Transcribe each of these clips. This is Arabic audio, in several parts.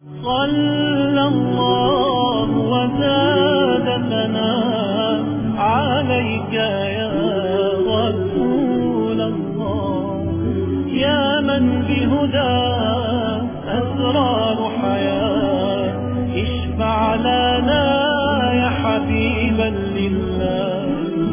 صلى الله وزاد ثناء عليك يا رسول الله، يا من بهداه أسرار حياة، اشفع لنا يا حبيبا لله.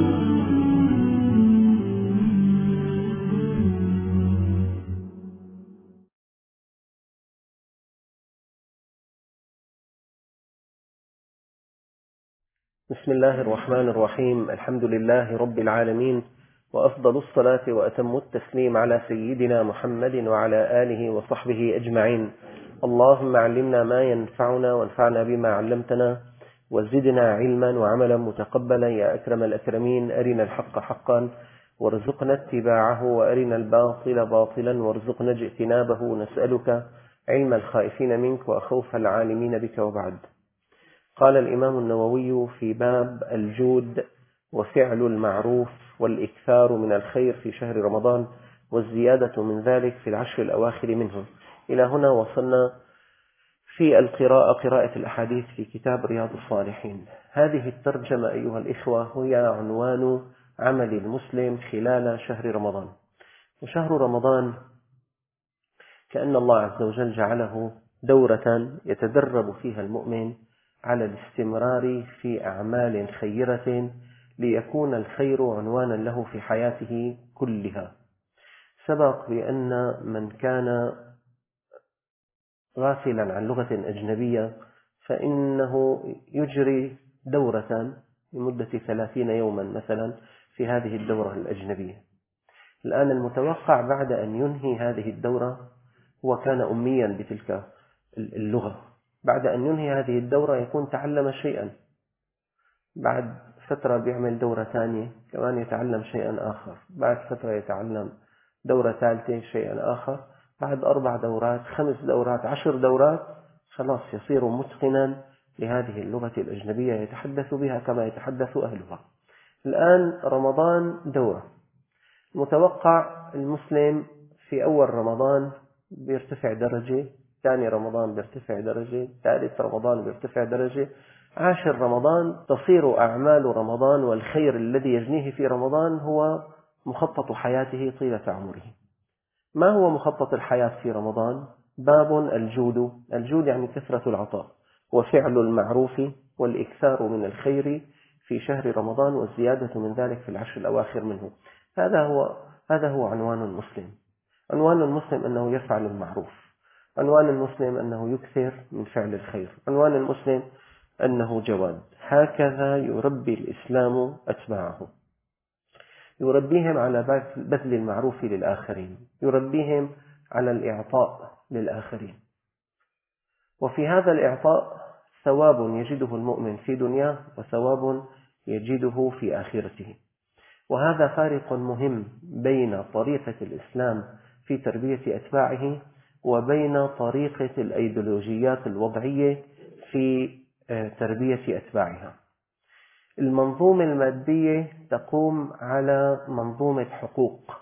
بسم الله الرحمن الرحيم. الحمد لله رب العالمين، وأفضل الصلاة وأتم التسليم على سيدنا محمد وعلى آله وصحبه أجمعين. اللهم علمنا ما ينفعنا وانفعنا بما علمتنا، وزدنا علما وعملا متقبلا يا أكرم الأكرمين. أرنا الحق حقا وارزقنا اتباعه، وأرنا الباطل باطلا وارزقنا اجتنابه. نسألك علم الخائفين منك وخوف العالمين بك. وبعد، قال الإمام النووي في باب الجود وفعل المعروف والإكثار من الخير في شهر رمضان والزيادة من ذلك في العشر الأواخر منه. إلى هنا وصلنا في قراءة الأحاديث في كتاب رياض الصالحين. هذه الترجمة أيها الإخوة هي عنوان عمل المسلم خلال شهر رمضان. وشهر رمضان كأن الله عز وجل جعله دورة يتدرب فيها المؤمن على الاستمرار في أعمال خيرة ليكون الخير عنوانا له في حياته كلها. سبق بأن من كان غافلا عن لغة أجنبية فإنه يجري دورة لمدة 30 يوما مثلا في هذه الدورة الأجنبية. الآن المتوقع بعد أن ينهي هذه الدورة، هو كان أميا بتلك اللغة، بعد أن ينهي هذه الدورة يكون تعلم شيئا، بعد فترة بيعمل دورة ثانية كمان يتعلم شيئا آخر، بعد فترة يتعلم دورة ثالثة شيئا آخر، بعد 4 دورات 5 دورات 10 دورات، خلاص يصير متقنا لهذه اللغة الأجنبية يتحدث بها كما يتحدث أهلها. الآن رمضان دورة، متوقع المسلم في أول رمضان بيرتفع درجة، ثاني رمضان بيرتفع درجة، ثالث رمضان بيرتفع درجة، 10 رمضان تصير أعمال رمضان والخير الذي يجنيه في رمضان هو مخطط حياته طيلة عمره. ما هو مخطط الحياة في رمضان؟ باب الجود. الجود يعني كثرة العطاء وفعل المعروف والإكثار من الخير في شهر رمضان والزيادة من ذلك في العشر الأواخر منه. هذا هو عنوان المسلم. عنوان المسلم أنه يفعل المعروف، عنوان المسلم أنه يكثر من فعل الخير، عنوان المسلم أنه جواد. هكذا يربي الإسلام أتباعه، يربيهم على بذل المعروف للآخرين، يربيهم على الإعطاء للآخرين. وفي هذا الإعطاء ثواب يجده المؤمن في دنياه وثواب يجده في آخرته. وهذا فارق مهم بين طريقة الإسلام في تربية أتباعه وبين طريقة الأيديولوجيات الوضعية في تربية أتباعها. المنظومة المادية تقوم على منظومة حقوق،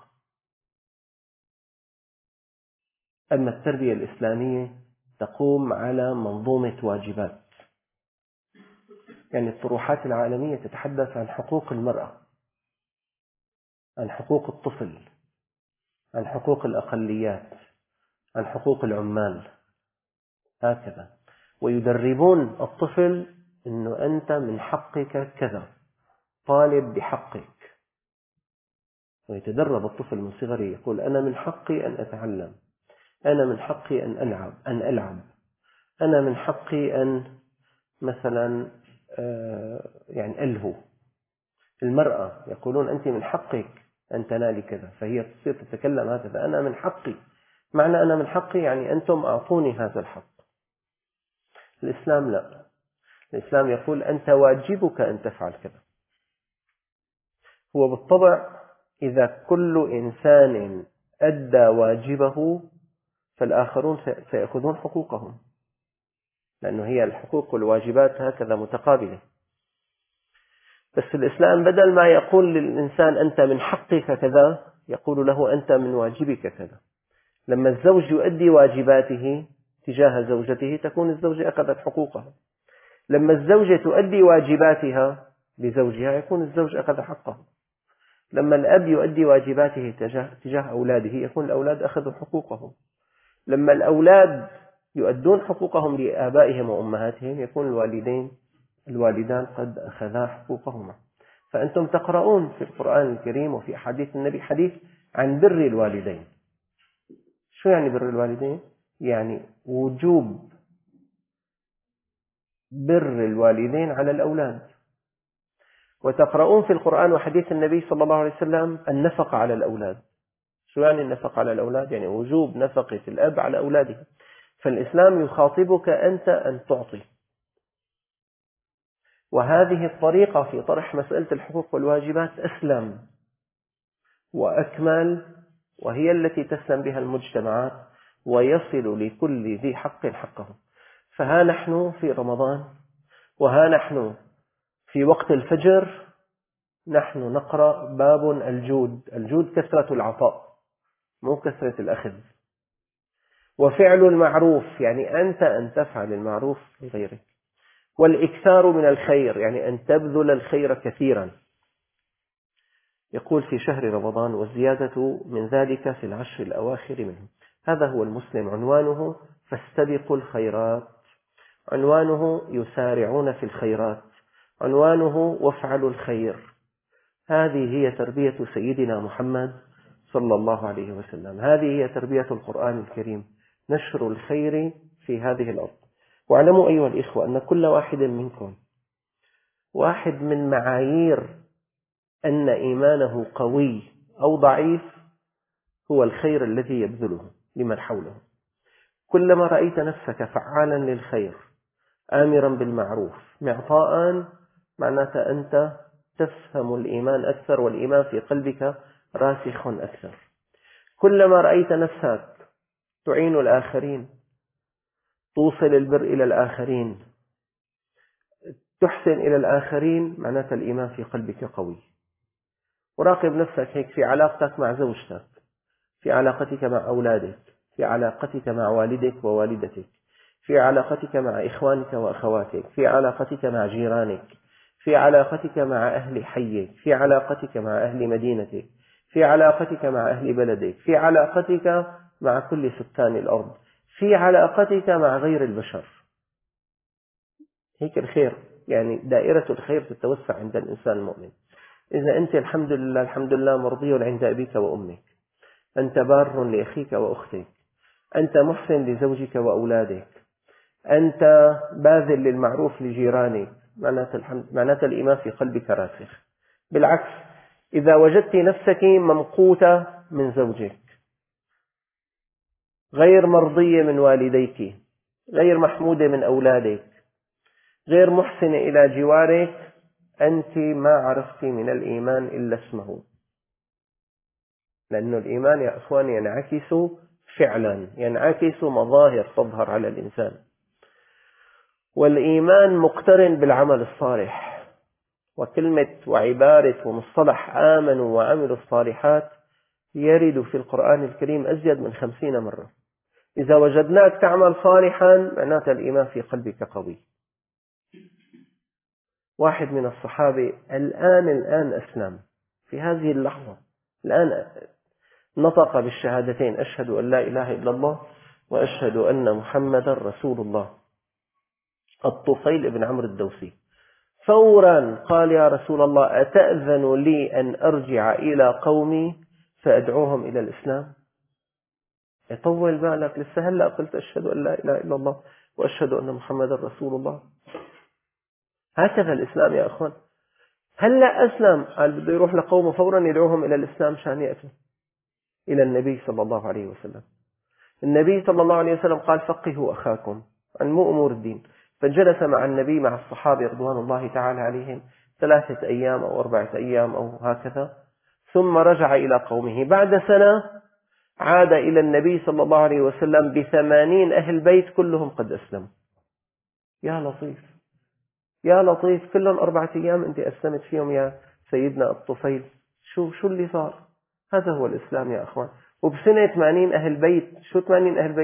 أما التربية الإسلامية تقوم على منظومة واجبات. يعني الطروحات العالمية تتحدث عن حقوق المرأة، عن حقوق الطفل، عن حقوق الأقليات، عن حقوق العمال، هكذا. ويدربون الطفل أنه أنت من حقك كذا، طالب بحقك. ويتدرب الطفل من صغره يقول أنا من حقي أن أتعلم، أنا من حقي أن ألعب، أنا من حقي أن مثلا يعني ألهو. المرأة يقولون أنت من حقك أن تنالي كذا، فهي تصير تتكلم هكذا، أنا من حقي. معنى أنا من حقي يعني أنتم أعطوني هذا الحق. الإسلام لا، الإسلام يقول أنت واجبك أن تفعل كذا. هو بالطبع إذا كل إنسان أدى واجبه فالآخرون سيأخذون حقوقهم، لأنه هي الحقوق والواجبات هكذا متقابلة. بس الإسلام بدل ما يقول للإنسان أنت من حقك كذا، يقول له أنت من واجبك كذا. لما الزوج يؤدي واجباته تجاه زوجته تكون الزوجة أخذت حقوقها. لما الزوجة تؤدي واجباتها لزوجها يكون الزوج أخذ حقه. لما الأب يؤدي واجباته تجاه أولاده يكون الأولاد أخذوا حقوقهم. لما الأولاد يؤدون حقوقهم لآبائهم وأمهاتهم يكون الوالدان قد أخذا حقوقهما. فأنتم تقرؤون في القرآن الكريم وفي أحاديث النبي حديث عن بر الوالدين. شو يعني بر الوالدين؟ يعني وجوب بر الوالدين على الأولاد. وتقرؤون في القرآن وحديث النبي صلى الله عليه وسلم النفقة على الأولاد. شو يعني النفقة على الأولاد؟ يعني وجوب نفقة الأب على أولاده. فالإسلام يخاطبك أنت أن تعطي. وهذه الطريقة في طرح مسألة الحقوق والواجبات أسلم وأكمل، وهي التي تسلم بها المجتمعات ويصل لكل ذي حق حقه. فها نحن في رمضان، وها نحن في وقت الفجر، نحن نقرأ باب الجود. الجود كثرة العطاء مو كثرة الأخذ. وفعل المعروف يعني أنت أن تفعل المعروف لغيرك. والإكثار من الخير يعني أن تبذل الخير كثيرا. يقول في شهر رمضان والزيادة من ذلك في العشر الأواخر منه. هذا هو المسلم، عنوانه فاستبقوا الخيرات، عنوانه يسارعون في الخيرات، عنوانه وافعلوا الخير. هذه هي تربية سيدنا محمد صلى الله عليه وسلم. هذه هي تربية القرآن الكريم، نشر الخير في هذه الأرض. واعلموا أيها الإخوة أن كل واحد منكم واحد من معايير أن إيمانه قوي أو ضعيف هو الخير الذي يبذله لمن حوله. كلما رأيت نفسك فعالا للخير، آمرا بالمعروف، معطاء، معناته أنت تفهم الإيمان أكثر، والإيمان في قلبك راسخ أكثر. كلما رأيت نفسك تعين الآخرين، توصل البر إلى الآخرين، تحسن إلى الآخرين، معناته الإيمان في قلبك قوي. وراقب نفسك هيك في علاقتك مع زوجتك، في علاقتك مع أولادك، في علاقتك مع والدك ووالدتك، في علاقتك مع إخوانك وأخواتك، في علاقتك مع جيرانك، في علاقتك مع أهل حيك، في علاقتك مع أهل مدينتك، في علاقتك مع أهل بلدك، في علاقتك مع كل سكان الأرض، في علاقتك مع غير البشر. هيك الخير، يعني دائرة الخير تتوسع عند الإنسان المؤمن. إذا أنت الحمد لله مرضي عند أبيك وأمك، أنت بار لأخيك وأختك، أنت محسن لزوجك وأولادك، أنت باذل للمعروف لجيرانك، معناته الإيمان في قلبك راسخ. بالعكس، إذا وجدت نفسك ممقوتة من زوجك، غير مرضية من والديك، غير محمودة من أولادك، غير محسنة إلى جوارك، أنت ما عرفت من الإيمان إلا اسمه. لأن الإيمان يا أخوان ينعكس فعلا، ينعكس مظاهر تظهر على الإنسان. والإيمان مقترن بالعمل الصالح. وكلمة وعبارة ومصطلح آمنوا وعملوا الصالحات يرد في القرآن الكريم أزيد من 50 مرة. إذا وجدناك تعمل صالحا معناته الإيمان في قلبك قوي. واحد من الصحابة الآن أسلم في هذه اللحظة، الآن نطق بالشهادتين أشهد أن لا إله إلا الله وأشهد أن محمدا رسول الله، الطفيل بن عمرو الدوسي. فورا قال يا رسول الله أتأذن لي أن أرجع إلى قومي فأدعوهم إلى الإسلام؟ يطول بالك، لسه هلأ قلت أشهد أن لا إله إلا الله وأشهد أن محمدا رسول الله. هكذا الإسلام يا أخوان. هلأ أسلم، قال بده يروح لقومه فورا يدعوهم إلى الإسلام شان يأتوا إلى النبي صلى الله عليه وسلم. النبي صلى الله عليه وسلم قال فقهوا أخاكم عن مو أمور الدين. فجلس مع النبي مع الصحابة رضوان الله تعالى عليهم 3 أيام أو 4 أيام أو هكذا، ثم رجع إلى قومه. بعد سنة عاد إلى النبي صلى الله عليه وسلم ب80 أهل بيت كلهم قد أسلموا. يا لطيف يا لطيف، كلهم 4 أيام أنت أسلمت فيهم يا سيدنا الطفيل. شو اللي صار؟ هذا هو الإسلام يا أخوان. وبسنة 80 أهل بيت، شو 80 أهل بيت؟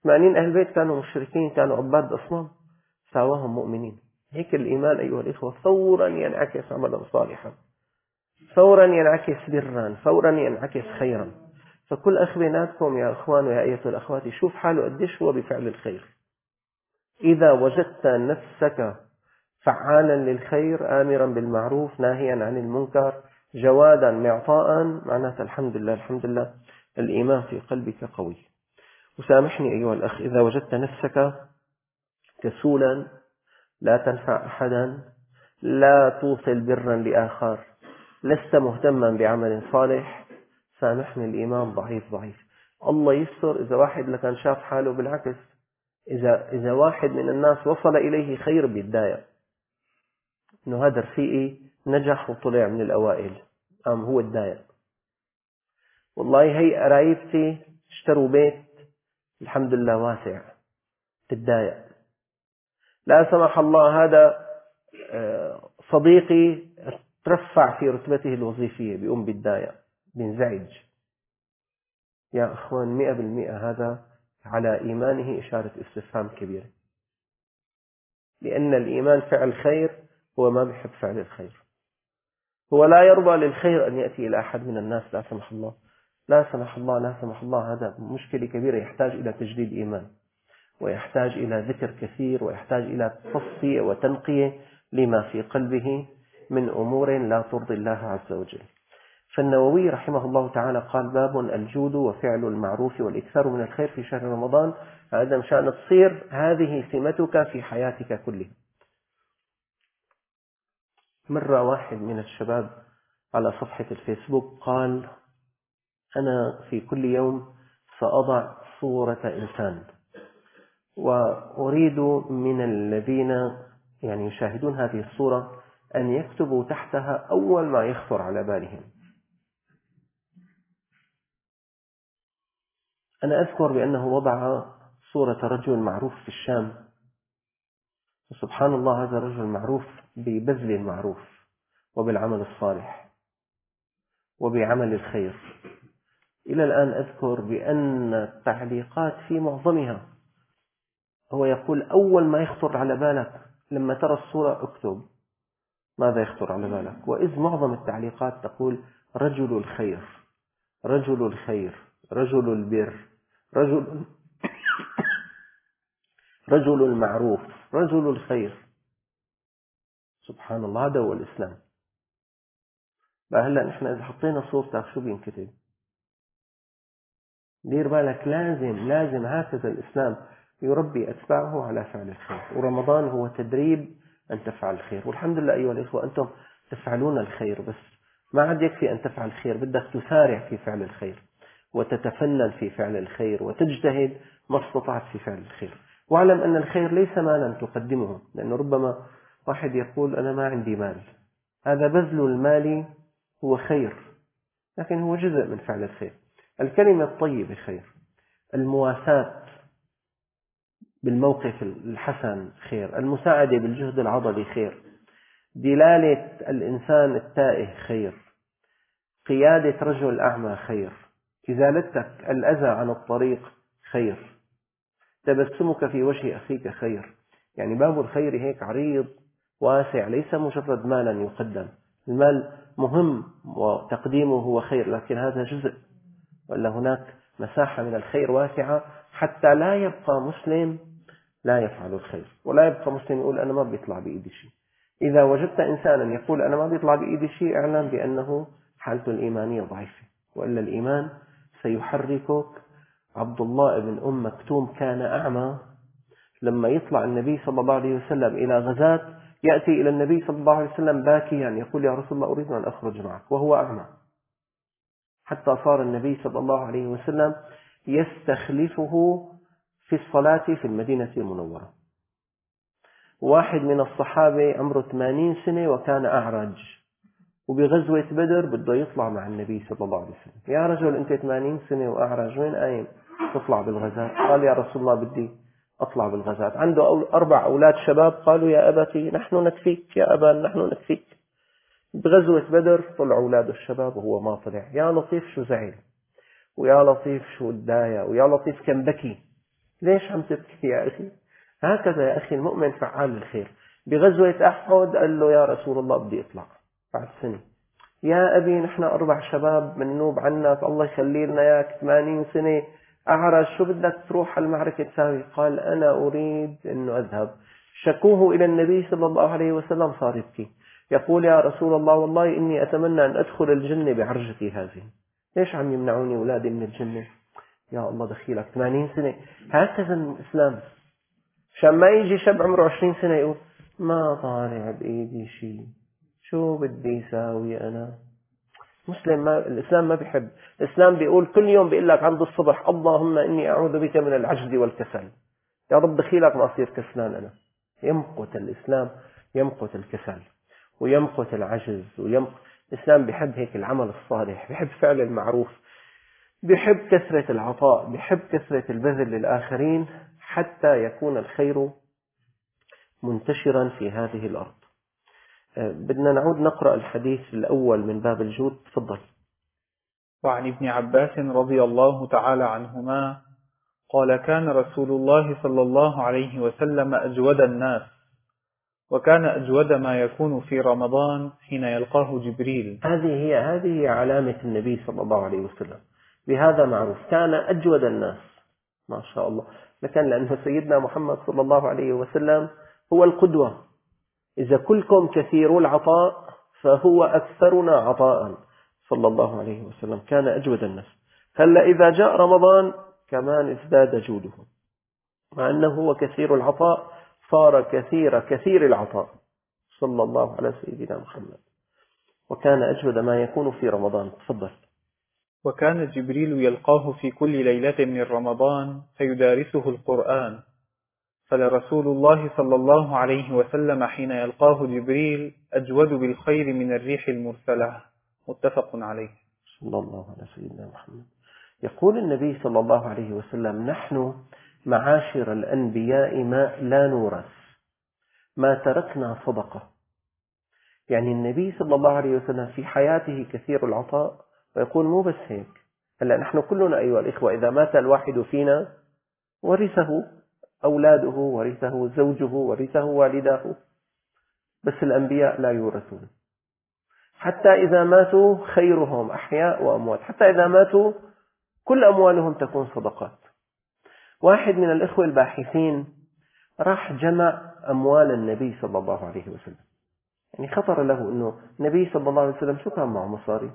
80 أهل البيت كانوا مشركين، كانوا عباد أصنام، ساواهم مؤمنين. هيك الإيمان أيها الإخوة فورا ينعكس عملا صالحا، فورا ينعكس برا، فورا ينعكس خيرا. فكل أخ بيناتكم يا أخوان ويا أيتها الأخوات يشوف حاله قديش هو بفعل الخير. إذا وجدت نفسك فعالا للخير، آمرا بالمعروف ناهيا عن المنكر، جوادا معطاء، معناته الحمد لله الحمد لله الإيمان في قلبك قوي. وسامحني أيها الأخ إذا وجدت نفسك كسولا، لا تنفع أحدا، لا توصل برا لآخر، لست مهتما بعمل صالح، سامحني الإيمان ضعيف ضعيف. الله يستر إذا واحد لكان شاف حاله بالعكس، إذا واحد من الناس وصل إليه خير بيتضايق إنه هذا رفيقي نجح وطلع من الأوائل، هو اتضايق. والله هي قرايبتي اشتروا بيت الحمد لله واسع، تتضايق. لا سمح الله هذا صديقي ترفع في رتبته الوظيفية، بيقوم بيتضايق بينزعج. يا أخوان 100% هذا على إيمانه إشارة استفهام كبيرة، لأن الإيمان فعل خير، هو ما بيحب فعل الخير، هو لا يرضى للخير أن يأتي إلى أحد من الناس، لا سمح الله لا سمح الله لا سمح الله. هذا مشكلة كبيرة، يحتاج إلى تجديد إيمان، ويحتاج إلى ذكر كثير، ويحتاج إلى تصفية وتنقية لما في قلبه من أمور لا ترضي الله عز وجل. فالنووي رحمه الله تعالى قال: باب الجود وفعل المعروف والإكثار من الخير في شهر رمضان، هذا مشان تصير هذه سمتك في حياتك كلها. مرة واحد من الشباب على صفحة الفيسبوك قال: أنا في كل يوم سأضع صورة إنسان، وأريد من الذين يشاهدون هذه الصورة أن يكتبوا تحتها أول ما يخطر على بالهم. أنا أذكر بأنه وضع صورة رجل معروف في الشام، وسبحان الله هذا الرجل معروف ببذل المعروف وبالعمل الصالح وبعمل الخير. إلى الآن أذكر بأن التعليقات في معظمها هو يقول: أول ما يخطر على بالك لما ترى الصورة اكتب ماذا يخطر على بالك. وإذ معظم التعليقات تقول: رجل الخير، رجل الخير، رجل البر، رجل المعروف، رجل الخير. سبحان الله، هذا هو الإسلام. هلا نحن إذا حطينا صورتك شو بينكتب؟ دير بالك، لازم هكذا الإسلام يربي أتباعه على فعل الخير. ورمضان هو تدريب أن تفعل الخير. والحمد لله أيها الإخوة أنتم تفعلون الخير، بس ما عاد يكفي أن تفعل الخير، بدك تسارع في فعل الخير وتتفنن في فعل الخير وتجتهد ما استطعت في فعل الخير. واعلم أن الخير ليس مالا تقدمه، لأنه ربما واحد يقول: أنا ما عندي مال. هذا بذل المال هو خير، لكن هو جزء من فعل الخير. الكلمة الطيبة خير، المواساة بالموقف الحسن خير، المساعدة بالجهد العضلي خير، دلالة الإنسان التائه خير، قيادة رجل أعمى خير، إزالتك الأذى عن الطريق خير، تبسمك في وجه أخيك خير. باب الخير هيك عريض واسع، ليس مجرد مالا يقدم. المال مهم وتقديمه هو خير، لكن هذا جزء، ولا هناك مساحة من الخير واسعة، حتى لا يبقى مسلم لا يفعل الخير، ولا يبقى مسلم يقول: أنا ما بيطلع بإيدي شيء. إذا وجدت إنسانا يقول: أنا ما بيطلع بإيدي شيء، اعلم بأنه حالته الإيمانية ضعيفة، وإلا الإيمان سيحركك. عبد الله بن مكتوم كان أعمى، لما يطلع النبي صلى الله عليه وسلم إلى غزاة يأتي إلى النبي صلى الله عليه وسلم باكيا، يقول: يا رسول الله أريد أن أخرج معك، وهو أعمى. حتى صار النبي صلى الله عليه وسلم يستخلفه في الصلاة في المدينة المنورة. واحد من الصحابة عمره 80 سنة وكان أعرج، وبغزوة بدر بده يطلع مع النبي صلى الله عليه وسلم. يا رجل أنت 80 سنة وأعرج، وين قايم تطلع بالغزاة؟ قال: يا رسول الله بدي أطلع بالغزاة. عنده 4 أولاد شباب، قالوا: يا أبتي نحن نكفيك، يا أبا نحن نكفيك. بغزوة بدر طلعوا أولاده الشباب وهو ما طلع. يا لطيف شو زعل، ويا لطيف شو اتضايق، ويا لطيف كم بكي. ليش عم تبكي يا أخي؟ هكذا يا أخي المؤمن فعال للخير. بغزوة أحد قال له يا رسول الله بدي أطلع بعد سنة. يا أبي نحن 4 شباب منوب عنك، الله يخلي لنا إياك، 80 سنة أعرج، شو بدك تروح المعركة تساوي؟ قال أنا أريد أن أذهب. شكوه إلى النبي صلى الله عليه وسلم، صار يبكي يقول يا رسول الله والله إني أتمنى أن أدخل الجنة بعرجتي هذه، ليش عم يمنعوني أولادي من الجنة؟ يا الله دخيلك 80 سنة. هكذا الإسلام، عشان ما يجي شاب عمره 20 سنة يقول ما طالع بإيدي شيء، شو بدي يساوي أنا؟ مسلم ما الإسلام ما بيحب. الإسلام بيقول كل يوم بيقول لك عند الصبح اللهم إني أعوذ بك من العجز والكسل، يا رب دخيلك ما أصير كسلان أنا. يمقت الإسلام، يمقت الكسل ويمقت العجز الإسلام بيحب هيك العمل الصالح، بيحب فعل المعروف، بيحب كثرة العطاء، بيحب كثرة البذل للآخرين حتى يكون الخير منتشرا في هذه الأرض. بدنا نعود نقرأ الحديث الأول من باب الجود. تفضل. وعن ابن عباس رضي الله تعالى عنهما قال كان رسول الله صلى الله عليه وسلم أجود الناس، وكان أجود ما يكون في رمضان حين يلقاه جبريل. هذه هي علامة النبي صلى الله عليه وسلم، بهذا معروف، كان أجود الناس ما شاء الله. لكن لأنه سيدنا محمد صلى الله عليه وسلم هو القدوة، إذا كلكم كثير العطاء فهو أكثرنا عطاء صلى الله عليه وسلم، كان أجود الناس. هلا إذا جاء رمضان كمان ازداد جوده، مع أنه هو كثير العطاء صار كثير العطاء صلى الله على سيدنا محمد، وكان أجود ما يكون في رمضان. تفضل. وكان جبريل يلقاه في كل ليلة من رمضان فيدارسه القرآن، فلرسول الله صلى الله عليه وسلم حين يلقاه جبريل أجود بالخير من الريح المرسلة. متفق عليه. صلى الله على سيدنا محمد. يقول النبي صلى الله عليه وسلم نحن معاشر الأنبياء ما لا نورث، ما تركنا صدقة. يعني النبي صلى الله عليه وسلم في حياته كثير العطاء، ويقول مو بس هيك، هلا نحن كلنا أيها الإخوة إذا مات الواحد فينا ورثه أولاده، ورثه زوجه، ورثه والداه، بس الأنبياء لا يورثون. حتى إذا ماتوا خيرهم أحياء وأموات، حتى إذا ماتوا كل أموالهم تكون صدقات. واحد من الإخوة الباحثين راح جمع أموال النبي صلى الله عليه وسلم، يعني خطر له أنه النبي صلى الله عليه وسلم شو كان معه مصاري،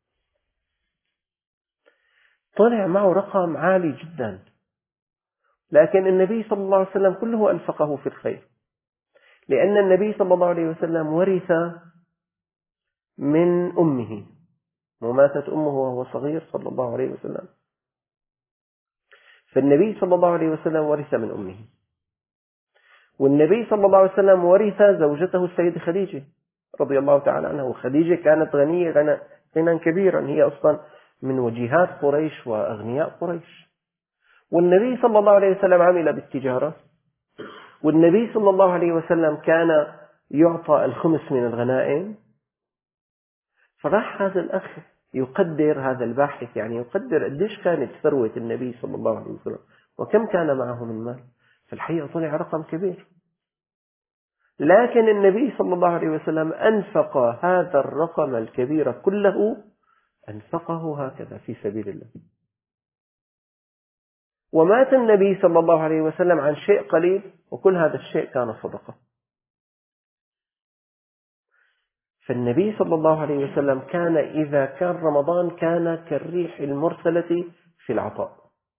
طلع معه رقم عالي جدا، لكن النبي صلى الله عليه وسلم كله أنفقه في الخير، لأن النبي صلى الله عليه وسلم ورث من أمه، وماتت أمه وهو صغير صلى الله عليه وسلم، فالنبي صلى الله عليه وسلم ورث من أمه. والنبي صلى الله عليه وسلم ورث زوجته السيدة خديجة رضي الله تعالى عنها، وخديجة كانت غنية غنى كبيرا، هي أصلا من وجيهات قريش وأغنياء قريش. والنبي صلى الله عليه وسلم عمل بالتجارة، والنبي صلى الله عليه وسلم كان يعطى الخمس من الغنائم. فراح هذا الأخ يقدر، هذا الباحث يعني يقدر قديش كانت ثروة النبي صلى الله عليه وسلم وكم كان معه من مال، في الحقيقة طلع رقم كبير. لكن النبي صلى الله عليه وسلم أنفق هذا الرقم الكبير كله، أنفقه هكذا في سبيل الله. ومات النبي صلى الله عليه وسلم عن شيء قليل، وكل هذا الشيء كان صدقة. فالنبي صلى الله عليه وسلم كان إذا كان رمضان كان كالريح المرسلة في العطاء.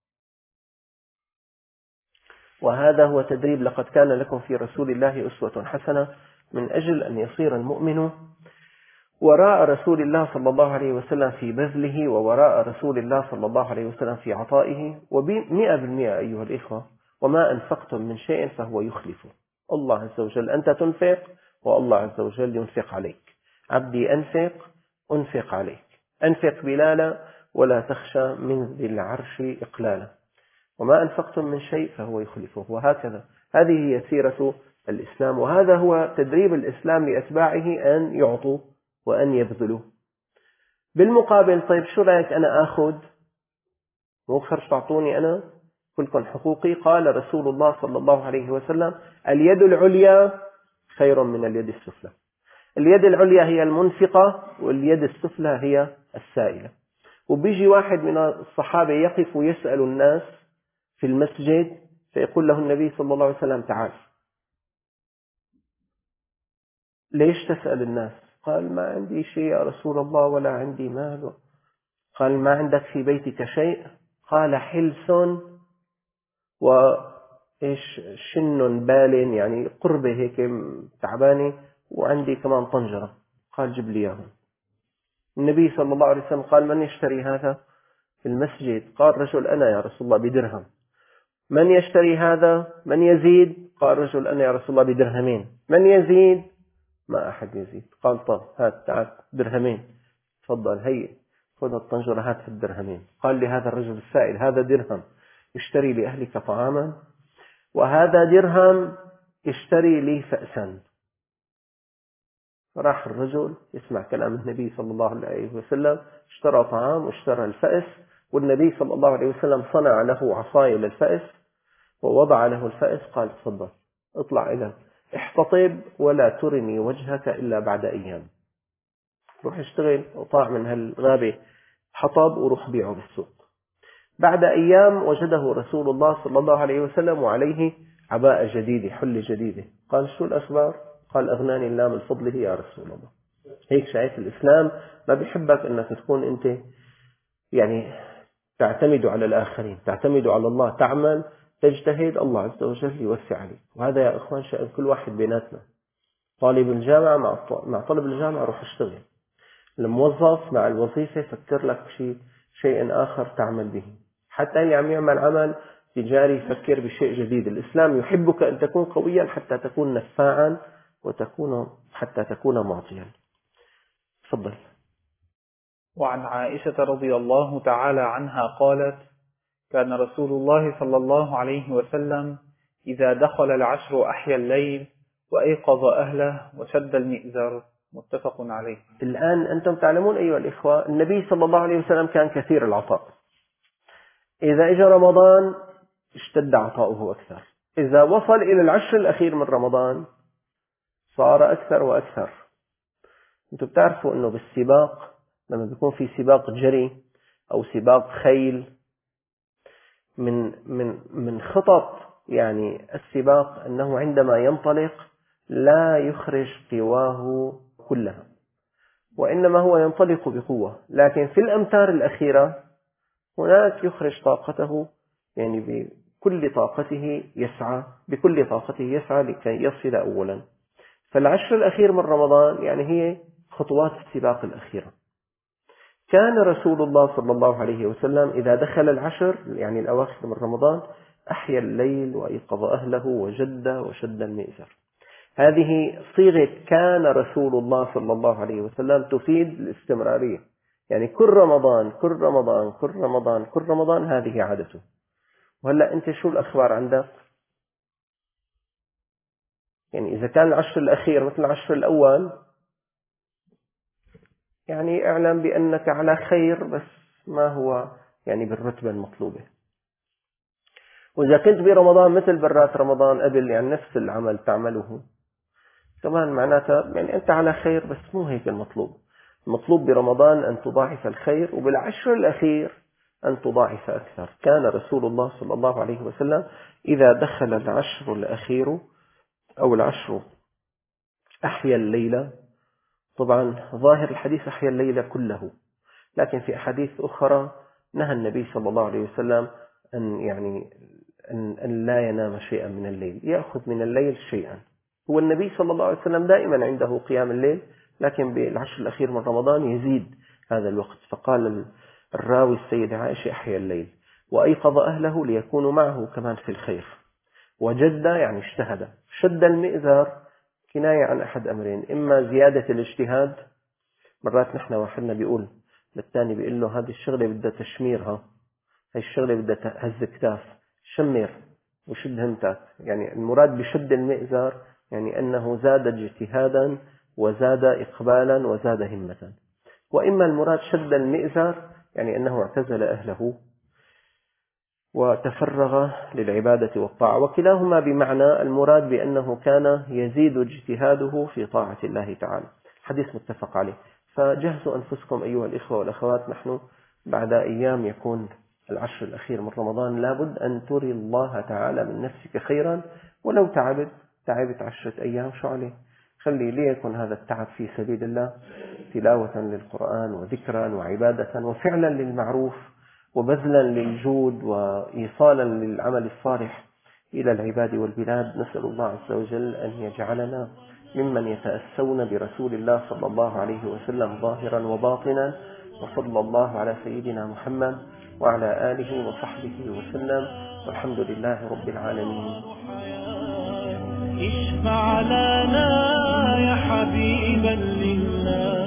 وهذا هو تدريب، لقد كان لكم في رسول الله أسوة حسنة، من أجل أن يصير المؤمن وراء رسول الله صلى الله عليه وسلم في بذله، ووراء رسول الله صلى الله عليه وسلم في عطائه. وب100% أيها الإخوة، وما أنفقتم من شيء فهو يخلفه. الله عز وجل، أنت تنفق والله عز وجل ينفق عليك. عبدي أنفق عليك، أنفق بلالا ولا تخشى من ذي العرش إقلالا، وما أنفقتم من شيء فهو يخلفه. وهكذا هذه هي سيرة الإسلام، وهذا هو تدريب الإسلام لأتباعه أن يعطوا وأن يبذلوا. بالمقابل طيب شو رأيك أنا أخذ، مو خرج تعطوني أنا، كلكم حقوقي. قال رسول الله صلى الله عليه وسلم: اليد العليا خير من اليد السفلى. اليد العليا هي المنفقة، واليد السفلى هي السائلة. وبيجي واحد من الصحابة يقف ويسأل الناس في المسجد، فيقول له النبي صلى الله عليه وسلم: تعال. ليش تسأل الناس؟ قال: ما عندي شيء يا رسول الله، ولا عندي مال. قال: ما عندك في بيتك شيء؟ قال: حلس وإيش شن بال، يعني قربة هيك تعبانة، وعندي كمان طنجرة. قال: جيب لي إياهم. النبي صلى الله عليه وسلم قال: من يشتري هذا في المسجد؟ قال رجل: أنا يا رسول الله بدرهم. من يشتري هذا؟ من يزيد؟ قال رجل: أنا يا رسول الله بدرهمين. من يزيد؟ ما أحد يزيد. قال: طب هات، تعال درهمين، تفضل، هي خذ الطنجرة، هات الدرهمين. قال لهذا الرجل السائل: هذا درهم اشتري لأهلك طعاما، وهذا درهم اشتري لي فأسا. راح الرجل يسمع كلام النبي صلى الله عليه وسلم، اشترى طعام واشترى الفأس، والنبي صلى الله عليه وسلم صنع له عصاية للفأس ووضع له الفأس. قال: تفضل اطلع إلى احتطب ولا ترني وجهك إلا بعد أيام. روح اشتغل وطاع من هالغابة حطب وروح بيعه بالسوق. بعد أيام وجده رسول الله صلى الله عليه وسلم وعليه عباءة جديدة، حلة جديدة. قال: شو الأخبار؟ قال: أغناني الله من فضله يا رسول الله. هيك شايف الإسلام ما بيحبك أنك تكون أنت يعني تعتمد على الآخرين، تعتمد على الله، تعمل تجتهد، الله عز وجل يوسع عليك. وهذا يا إخوان شأن كل واحد بيناتنا. طالب الجامعة مع طالب الجامعة روح اشتغل، الموظف مع الوظيفة فكر لك شيء آخر تعمل به. حتى اللي عم يعمل عمل تجاري فكر بشيء جديد. الإسلام يحبك أن تكون قويا حتى تكون نفاعا، حتى تكون معطيا. تفضل. وعن عائشة رضي الله تعالى عنها قالت: كان رسول الله صلى الله عليه وسلم إذا دخل العشر أحيا الليل وأيقظ أهله وشد المئزر. متفق عليه. الآن أنتم تعلمون أيها الإخوة، النبي صلى الله عليه وسلم كان كثير العطاء. إذا إجا رمضان اشتد عطاؤه أكثر، إذا وصل إلى العشر الأخير من رمضان صار أكثر وأكثر. أنتم بتعرفوا أنه بالسباق، لما بيكون في سباق جري أو سباق خيل، من خطط يعني السباق أنه عندما ينطلق لا يخرج قواه كلها، وإنما هو ينطلق بقوة، لكن في الأمتار الأخيرة هناك يخرج طاقته، يعني بكل طاقته يسعى لكي يصل أولا. فالعشر الأخير من رمضان يعني هي خطوات السباق الأخيرة. كان رسول الله صلى الله عليه وسلم إذا دخل العشر يعني الأواخر من رمضان أحيا الليل وأيقظ أهله وشد المئزر. هذه صيغة كان رسول الله صلى الله عليه وسلم تفيد الاستمرارية، يعني كل رمضان هذه عادته. وهلأ أنت شو الأخبار عندك؟ يعني إذا كان العشر الأخير مثل العشر الأول، يعني اعلم بأنك على خير، بس ما هو يعني بالرتبة المطلوبة. وإذا كنت برمضان مثل برات رمضان قبل، يعني نفس العمل تعمله كمان، معناتها يعني أنت على خير، بس مو هيك المطلوب. المطلوب برمضان أن تضاعف الخير، وبالعشر الأخير أن تضاعف أكثر. كان رسول الله صلى الله عليه وسلم إذا دخل العشر الأخير أو العشر أحيا الليلة. طبعا ظاهر الحديث أحيا الليلة كله، لكن في أحاديث أخرى نهى النبي صلى الله عليه وسلم أن لا ينام شيئا من الليل، يأخذ من الليل شيئا. هو النبي صلى الله عليه وسلم دائما عنده قيام الليل، لكن بالعشر الأخير من رمضان يزيد هذا الوقت. فقال الراوي السيدة عائشة: أحيا الليل وأيقظ أهله ليكونوا معه كمان في الخير. وجد يعني اجتهد. شد المئزر كناية عن أحد أمرين: إما زيادة الاجتهاد، مرات نحن واحدنا بيقول للثاني بيقول له هذه الشغلة بدها تشميرها، هاي الشغلة بدها هز كتاف، شمر وشد همتك. يعني المراد بشد المئزر يعني أنه زاد اجتهادا وزاد إقبالا وزاد همة. وإما المراد شد المئزر يعني أنه اعتزل أهله وتفرغ للعبادة والطاعة، وكلاهما بمعنى المراد بأنه كان يزيد اجتهاده في طاعة الله تعالى. حديث متفق عليه. فجهزوا أنفسكم أيها الإخوة والأخوات، نحن بعد أيام يكون العشر الأخير من رمضان، لابد أن تري الله تعالى من نفسك خيرا، ولو تعبت 10 أيام شو عليه، خلي ليكن هذا التعب في سبيل الله، تلاوة للقرآن وذكرا وعبادة وفعلا للمعروف وبذلا للجود وإيصالا للعمل الصالح إلى العباد والبلاد. نسأل الله عز وجل أن يجعلنا ممن يتأسون برسول الله صلى الله عليه وسلم ظاهرا وباطنا، وصلى الله على سيدنا محمد وعلى آله وصحبه وسلم، والحمد لله رب العالمين. اشفع لنا يا حبيبا لله.